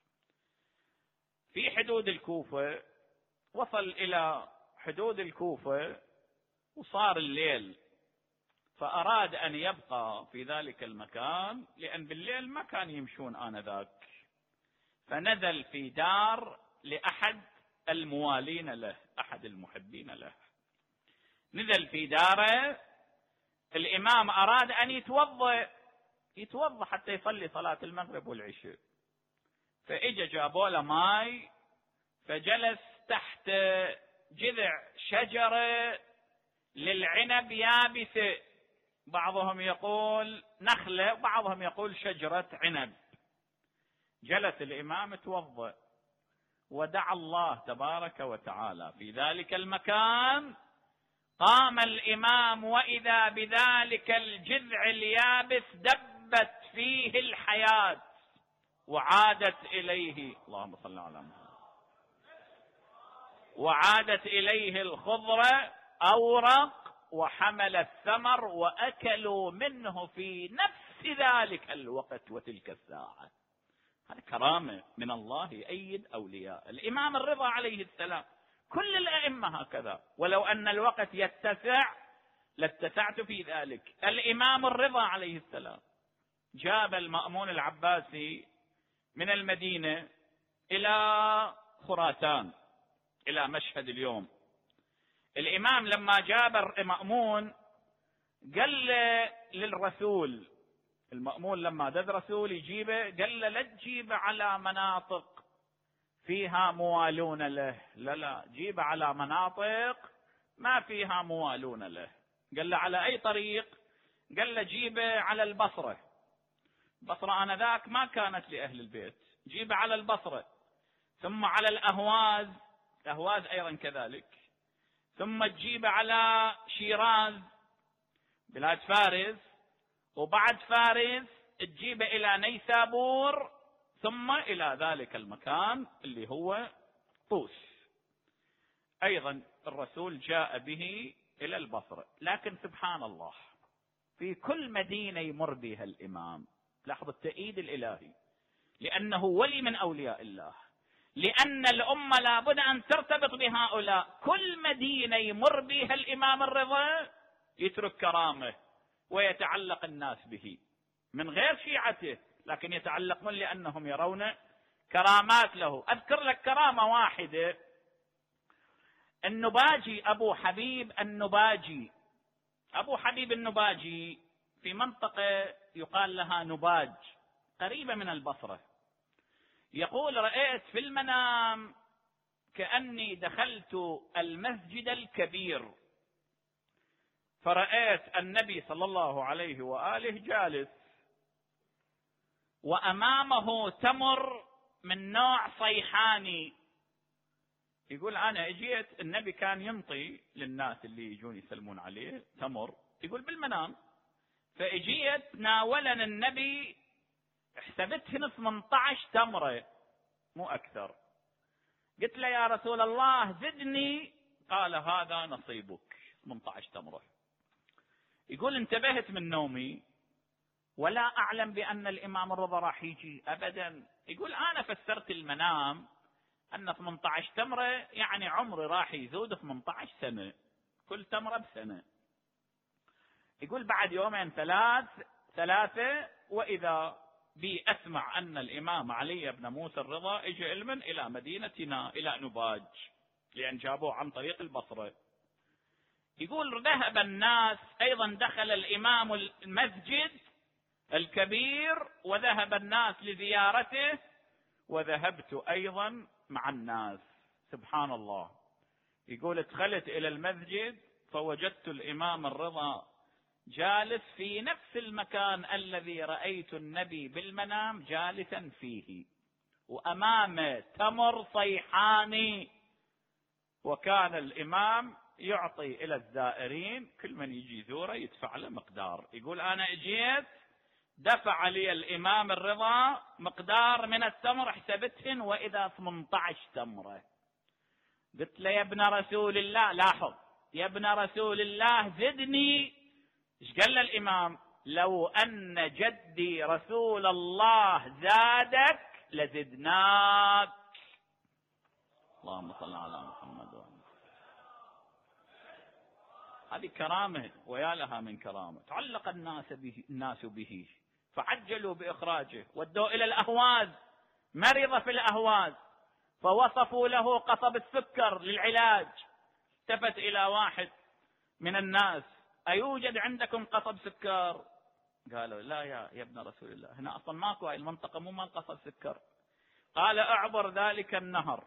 في حدود الكوفة وصل إلى حدود الكوفة وصار الليل، فأراد أن يبقى في ذلك المكان لأن بالليل ما كان يمشون آنذاك، فنزل في دار لأحد الموالين له، أحد المحبين له، نزل في داره. الإمام أراد أن يتوضأ حتى يصلي صلاة المغرب والعشاء، فإجا جابوا له ماي، فجلس تحت جذع شجرة للعنب يابسة، بعضهم يقول نخلة بعضهم يقول شجرة عنب. جلس الإمام توضأ ودعا الله تبارك وتعالى في ذلك المكان. قام الإمام وإذا بذلك الجذع اليابس دبت فيه الحياة وعادت إليه، اللهم صل على محمد، وعادت إليه الخضرة أورق وحمل الثمر، وأكلوا منه في نفس ذلك الوقت وتلك الساعة. هذه كرامة من الله يأيد أولياء. الإمام الرضا عليه السلام، كل الأئمة هكذا، ولو أن الوقت يتسع لاتسعت في ذلك. الإمام الرضا عليه السلام جاب المأمون العباسي من المدينة إلى خراسان، إلى مشهد اليوم. الإمام لما جاب المأمون قال للرسول، المأمون لما دد رسول يجيبه قال له: لا تجيبه على مناطق فيها موالون له، لا جيبه على مناطق ما فيها موالون له. قال له: على أي طريق؟ قال له: جيبه على البصرة. البصرة آنذاك ما كانت لأهل البيت، جيبه على البصرة، ثم على الأهواز، الأهواز أيضا كذلك، ثم تجيبه على شيراز بلاد فارس، وبعد فارس تجيبه إلى نيسابور، ثم إلى ذلك المكان اللي هو طوس. أيضا الرسول جاء به إلى البصرة. لكن سبحان الله، في كل مدينة يمر بها الإمام، لاحظ التأييد الإلهي، لأنه ولي من أولياء الله، لأن الأمة لابد أن ترتبط بهؤلاء. كل مدينة يمر بها الإمام الرضا يترك كرامه ويتعلق الناس به من غير شيعته، لكن يتعلقون لأنهم يرون كرامات له. أذكر لك كرامة واحدة. النباجي أبو حبيب النباجي، أبو حبيب النباجي في منطقة يقال لها نباج قريبة من البصرة، يقول: رأيت في المنام كأني دخلت المسجد الكبير، فرأيت النبي صلى الله عليه وآله جالس، وأمامه تمر من نوع صيحاني. يقول: أنا اجيت، النبي كان ينطي للناس اللي يجون يسلمون عليه تمر، يقول بالمنام، فاجيت ناولنا النبي، حسبتهن 18 تمرة مو أكثر. قلت له: يا رسول الله زدني. قال: هذا نصيبك 18 تمرة. يقول: انتبهت من نومي ولا أعلم بأن الإمام الرضا راح يجي أبدا. يقول: أنا فسرت المنام أن 18 تمرة يعني عمري راح يزود 18 سنة، كل تمرة بسنة. يقول: بعد يومين ثلاثة وإذا بي أسمع أن الإمام علي بن موسى الرضا اجى إلى مدينتنا إلى نباج، لأن جابوه عن طريق البصرة. يقول: ذهب الناس، أيضا دخل الإمام المسجد الكبير وذهب الناس لزيارته، وذهبت أيضا مع الناس. سبحان الله. يقول: دخلت إلى المسجد فوجدت الإمام الرضا جالس في نفس المكان الذي رأيت النبي بالمنام جالسا فيه، وأمامه تمر صيحاني، وكان الإمام يعطي إلى الزائرين كل من يجي يزوره يدفع له مقدار. يقول: أنا اجيت دفع لي الإمام الرضا مقدار من التمر، حسبتهن وإذا 18 تمرة. قلت له: يا ابن رسول الله، لاحظ، يا ابن رسول الله زدني. ايش قال الإمام؟ لو أن جدي رسول الله زادك لزدناك. اللهم صل على محمد. هذه كرامة ويا لها من كرامة. تعلق الناس به فعجلوا بإخراجه، ودوا إلى الأهواز، مرض في الأهواز فوصفوا له قصب السكر للعلاج. التفت إلى واحد من الناس: أيوجد عندكم قصب سكر؟ قالوا: لا يا ابن رسول الله، هنا أصلا ماكو، هاي المنطقة مو مال قصب سكر. قال: أعبر ذلك النهر،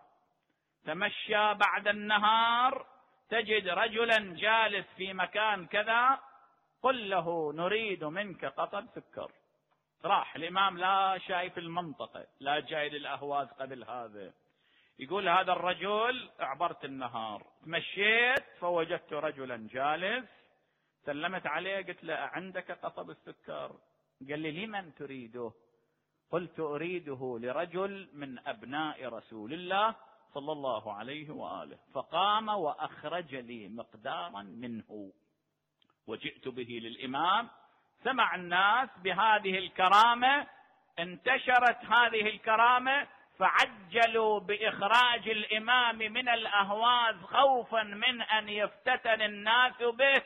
تمشى بعد النهار تجد رجلا جالس في مكان كذا، قل له نريد منك قصب سكر. راح الإمام لا شايف المنطقة، لا جاي للأهواز قبل هذا. يقول: هذا الرجل أعبرت النهار، تمشيت فوجدت رجلا جالس، سلمت عليه، قلت له: عندك قصب السكر؟ قال لي: لمن تريده؟ قلت: أريده لرجل من أبناء رسول الله صلى الله عليه وآله. فقام وأخرج لي مقدارا منه وجئت به للإمام. سمع الناس بهذه الكرامة، انتشرت هذه الكرامة، فعجلوا بإخراج الإمام من الأهواز خوفا من أن يفتتن الناس به.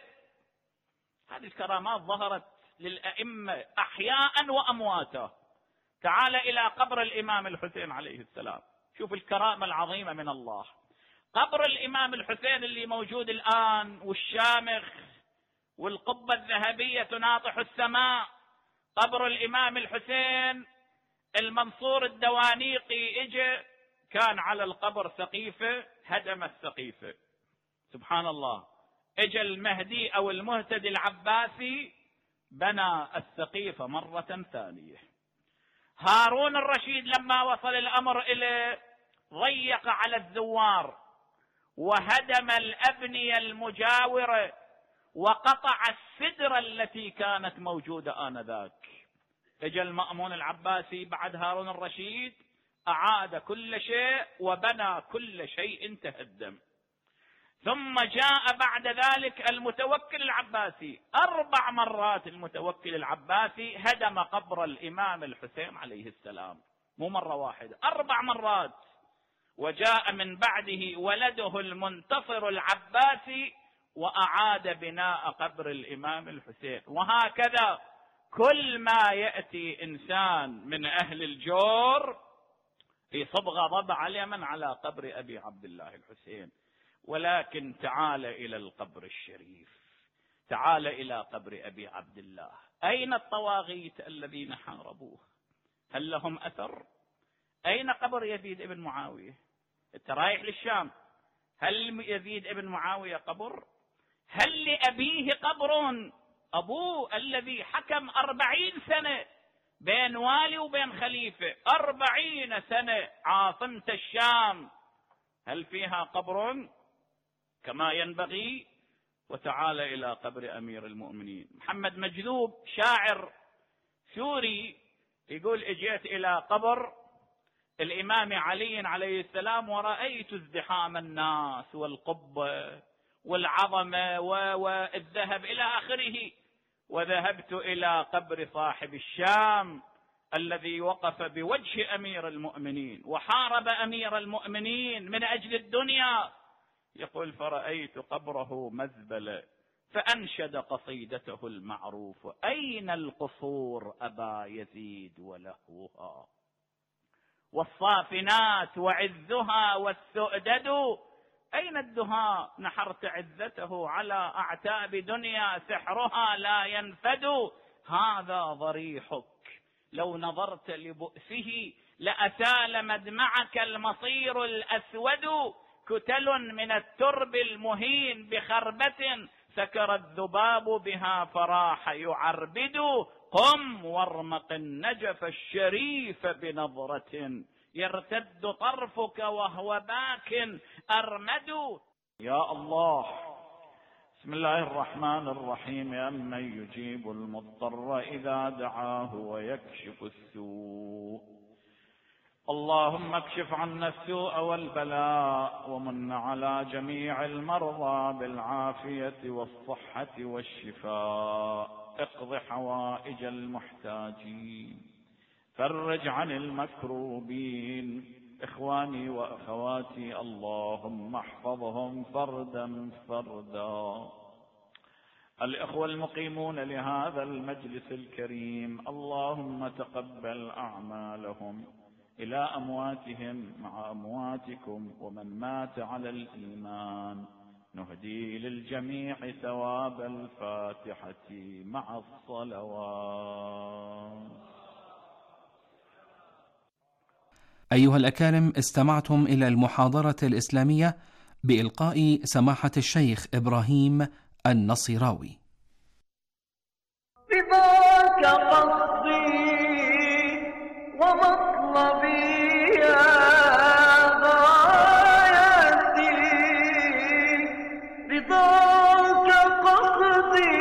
هذه الكرامات ظهرت للأئمة أحياء وأمواتا. تعال إلى قبر الإمام الحسين عليه السلام، شوف الكرامة العظيمة من الله. قبر الإمام الحسين اللي موجود الآن والشامخ والقبة الذهبية تناطح السماء، قبر الإمام الحسين المنصور الدوانيقي اجى، كان على القبر سقيفة، هدم السقيفة. سبحان الله. اجى المهدي أو المهتدي العباسي بنى السقيفة مرة ثانية. هارون الرشيد لما وصل الأمر إليه ضيق على الزوار وهدم الأبنية المجاورة وقطع السدرة التي كانت موجودة آنذاك. اجى المأمون العباسي بعد هارون الرشيد، أعاد كل شيء وبنى كل شيء تهدم. ثم جاء بعد ذلك المتوكل العباسي، 4 مرات المتوكل العباسي هدم قبر الإمام الحسين عليه السلام. مو مرة واحدة، 4 مرات. وجاء من بعده ولده المنتصر العباسي وأعاد بناء قبر الإمام الحسين. وهكذا كل ما يأتي إنسان من أهل الجور في صبغة ضبع اليمن على قبر أبي عبد الله الحسين. ولكن تعال إلى القبر الشريف، تعال إلى قبر أبي عبد الله. أين الطواغيت الذين حاربوه؟ هل لهم أثر؟ أين قبر يزيد ابن معاوية؟ أنت رايح للشام، هل يزيد ابن معاوية قبر؟ هل لأبيه قبر؟ أبوه الذي حكم 40 سنة بين والي وبين خليفة، 40 سنة عاصمة الشام، هل فيها قبر كما ينبغي؟ وتعال إلى قبر أمير المؤمنين. محمد مجذوب شاعر سوري يقول: اجيت إلى قبر الإمام علي عليه السلام ورأيت ازدحام الناس والقبة والعظمة والذهب إلى آخره، وذهبت إلى قبر صاحب الشام الذي وقف بوجه أمير المؤمنين وحارب أمير المؤمنين من أجل الدنيا. يقول: فرأيت قبره مزبلة، فأنشد قصيدته المعروفة: أين القصور أبا يزيد ولهوها، والصافنات وعزها والسؤدد، أين الدهاء نحرت عزته على أعتاب دنيا سحرها لا ينفد. هذا ضريحك لو نظرت لبؤسه لأسال مدمعك المصير الأسود، كتل من الترب المهين بخربة سكر الذباب بها فراح يعربد. قم وارمق النجف الشريف بنظرة يرتد طرفك وهو باك أرمد. يا الله. بسم الله الرحمن الرحيم. أمن يجيب المضطر إذا دعاه ويكشف السوء. اللهم اكشف عنا السوء والبلاء ومن على جميع المرضى بالعافية والصحة والشفاء. اقض حوائج المحتاجين، فرج عن المكروبين. إخواني وأخواتي اللهم احفظهم فردا فردا. الإخوة المقيمون لهذا المجلس الكريم اللهم تقبل أعمالهم إلى أمواتهم مع أمواتكم، ومن مات على الإيمان نهدي للجميع ثواب الفاتحة مع الصلوات. أيها الأكارم، استمعتم إلى المحاضرة الإسلامية بإلقاء سماحة الشيخ إبراهيم النصيراوي. بذاك قصدي ومطلبي يا غايتي، بذاك قصدي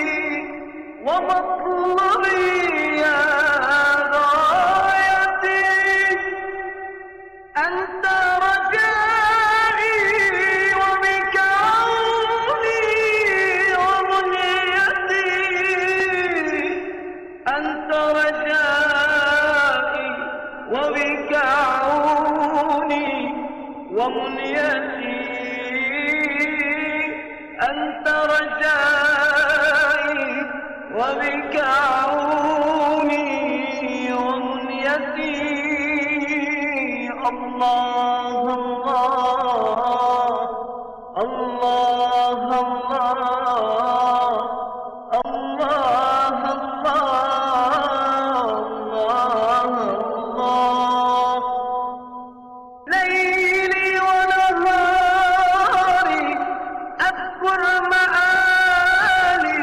ومطلبي يا غايتي، أنت رجائي وبك عوني ومنيتي، أنت رجائي وبك عوني ومنيتي، أنت رجائي وبك عوني ومنيتي. الله الله الله الله الله الله الله. ليلي ونهاري أذكر مآلي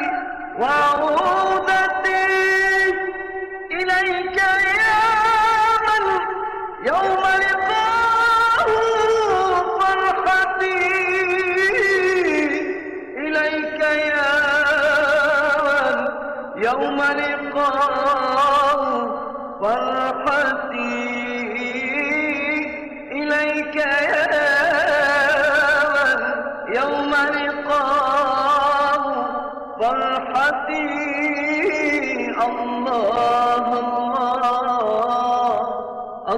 وعودتي إليك يا من يوم لقاه فرحتي، إليك يا من يوم لقاه فرحتي، إليك يا من يوم لقاه فرحتي. الله الله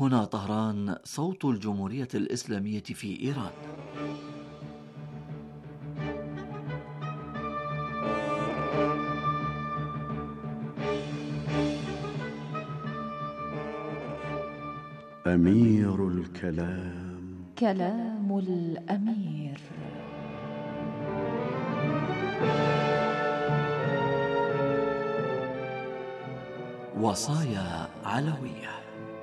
هنا طهران، صوت الجمهورية الإسلامية في إيران. أمير الكلام، كلام الأمير. وصايا علوية.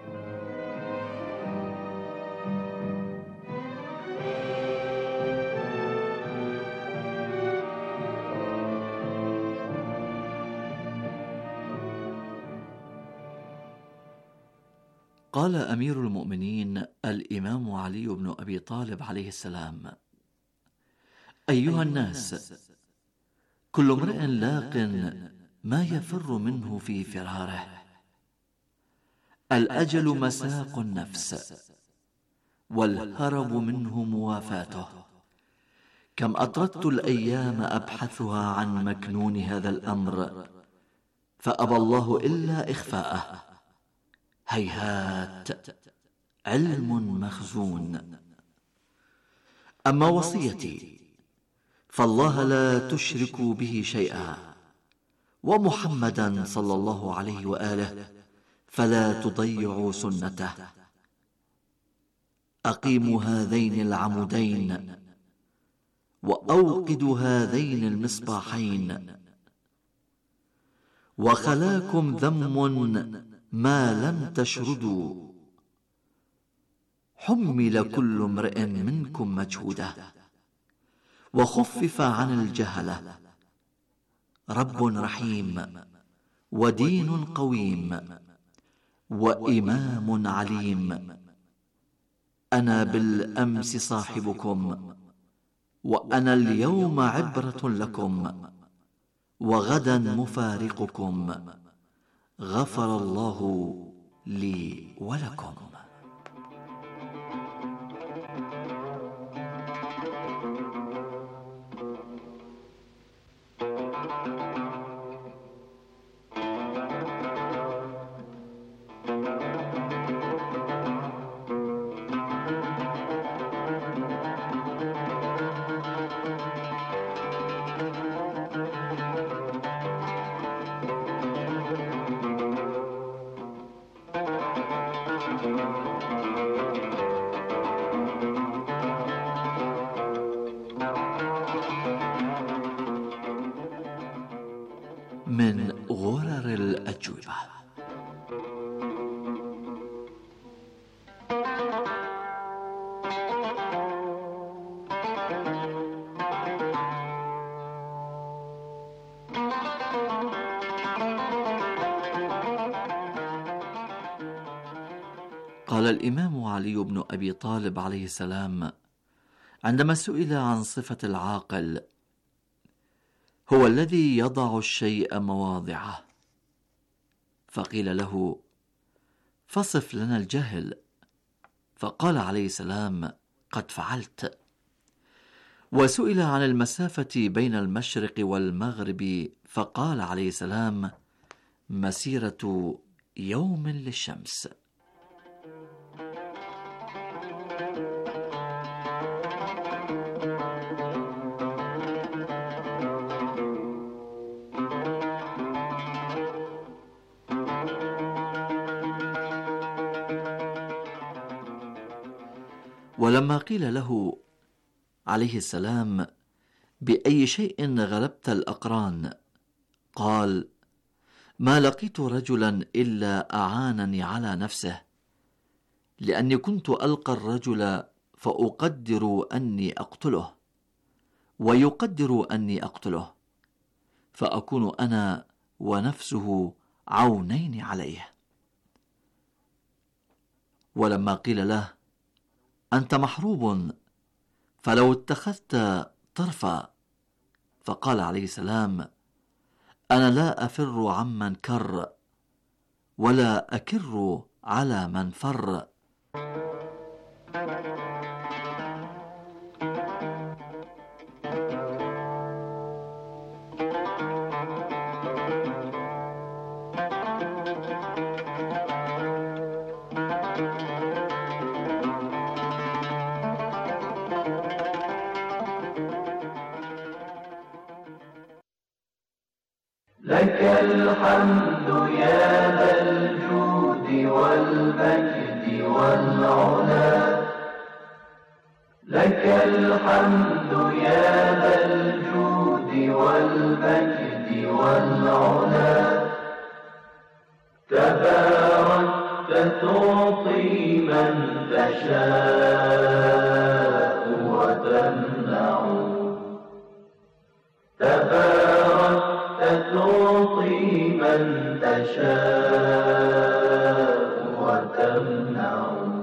قال أمير المؤمنين الإمام علي بن أبي طالب عليه السلام: أيها الناس، كل امرئ لاق ما يفر منه في فراره. الأجل مساق النفس، والهرب منه موافاته. كم أطردت الأيام أبحثها عن مكنون هذا الأمر، فأبى الله إلا إخفاءه. هيهات، علم مخزون. أما وصيتي فالله لا تشركوا به شيئا، ومحمدا صلى الله عليه وآله فلا تضيعوا سنته. أقيموا هذين العمودين، وأوقدوا هذين المصباحين. وخلاكم ذم ما لم تشردوا. حمل كل امرئ منكم مجهوده، وخفف عن الجهلة. رب رحيم، ودين قويم، وإمام عليم. أنا بالأمس صاحبكم، وأنا اليوم عبرة لكم، وغدا مفارقكم. غفر الله لي ولكم. من غرر الأجوبة. قال الإمام علي بن أبي طالب عليه السلام عندما سئل عن صفة العاقل: هو الذي يضع الشيء مواضعه. فقيل له: فصف لنا الجهل. فقال عليه السلام: قد فعلت. وسئل عن المسافة بين المشرق والمغرب، فقال عليه السلام: مسيرة يوم للشمس. ولما قيل له عليه السلام: بأي شيء غلبت الأقران؟ قال: ما لقيت رجلا إلا أعانني على نفسه، لأني كنت ألقى الرجل فأقدر أني أقتله، ويقدر أني أقتله، فأكون أنا ونفسه عونين عليه. ولما قيل له: أنت محروب، فلو اتخذت طرفا، فقال عليه السلام: أنا لا أفر عمن كر، ولا أكر على من فر. لك الحمد يا ذا الجود والمجد والعلا، لك الحمد يا ذا الجود والمجد والعلا، تباركت تعطي من تشاء وتمنع، تباركت تعطي من تشاء وتمنع،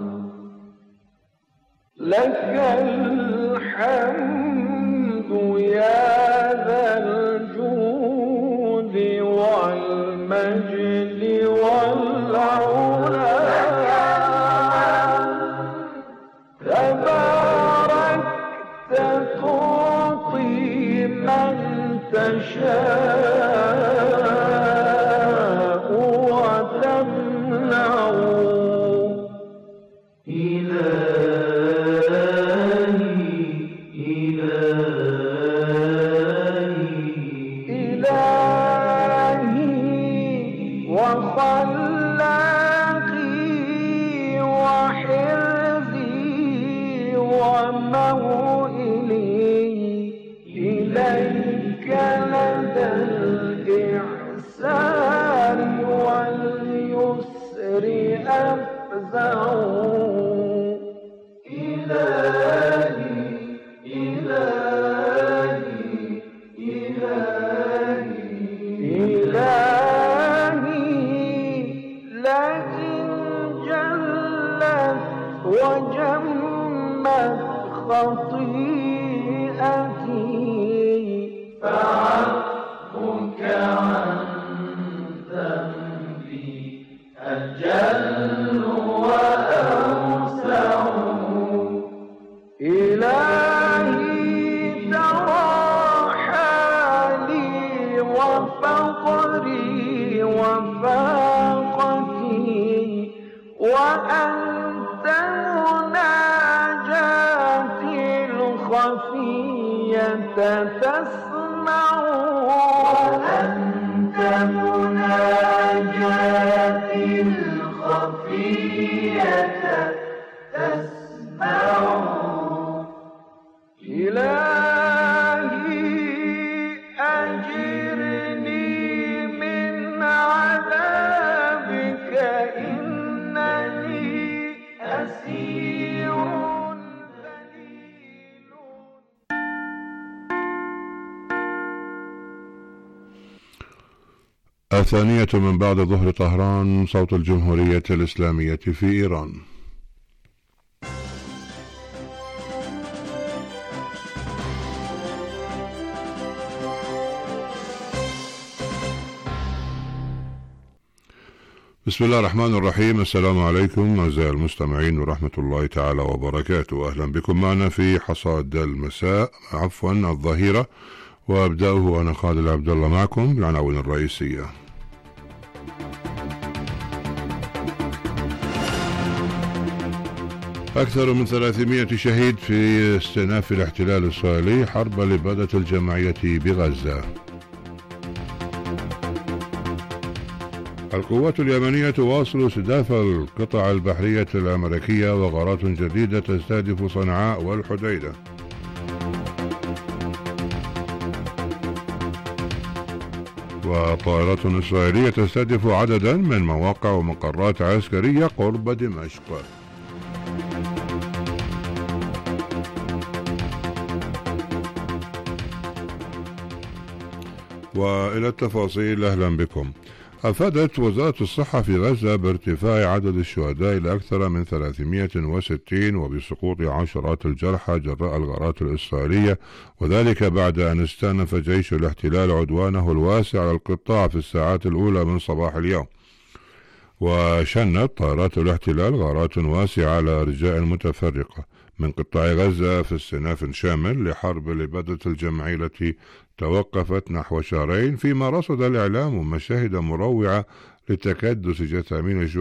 لك الحمد يا ذا الجود والمجد والعلا، تباركت تعطي من تشاء وتمنع، إلهي وخلاقي وحرزي وموئلي، إليك لدى الإحسان واليسر أفزع، إلهي إلهي إلهي إلهي، لئن جلت وجمت خطيئتي فعفوك عن ذنبي أجل وأوسع، إلهي ترى حالي وفقري وفاقتي، وأنت مناجاتي الخفية تسمع، وأنت مناجاتي الخفية تسمع، إلهي أجرني من عذابك إنني أسير ذليل. الثانية من بعد ظهر طهران، صوت الجمهورية الإسلامية في إيران. بسم الله الرحمن الرحيم. السلام عليكم أعزائي المستمعين ورحمة الله تعالى وبركاته. أهلا بكم معنا في حصاد المساء، عفوا الظهيرة، وأبدأه أنا خالد عبد الله معكم بالعناوين الرئيسية. أكثر من 300 شهيد في استئناف الاحتلال الإسرائيلي حرب الإبادة الجماعية بغزة. القوات اليمنية تواصل استهداف القطع البحرية الأمريكية وغارات جديدة تستهدف صنعاء والحديدة. وطائرات إسرائيلية تستهدف عددا من مواقع ومقرات عسكرية قرب دمشق. وإلى التفاصيل، أهلا بكم. أفادت وزارة الصحة في غزة بارتفاع عدد الشهداء إلى أكثر من 360 وبسقوط عشرات الجرحى جراء الغارات الإسرائيلية، وذلك بعد أن استأنف جيش الاحتلال عدوانه الواسع على القطاع في الساعات الأولى من صباح اليوم. وشنت طائرات الاحتلال غارات واسعة على أرجاء متفرقة من قطاع غزة في استئناف شامل لحرب الإبادة الجماعية التي توقفت نحو شهرين، فيما رصد الإعلام مشاهد مروعة لتكدس جثامين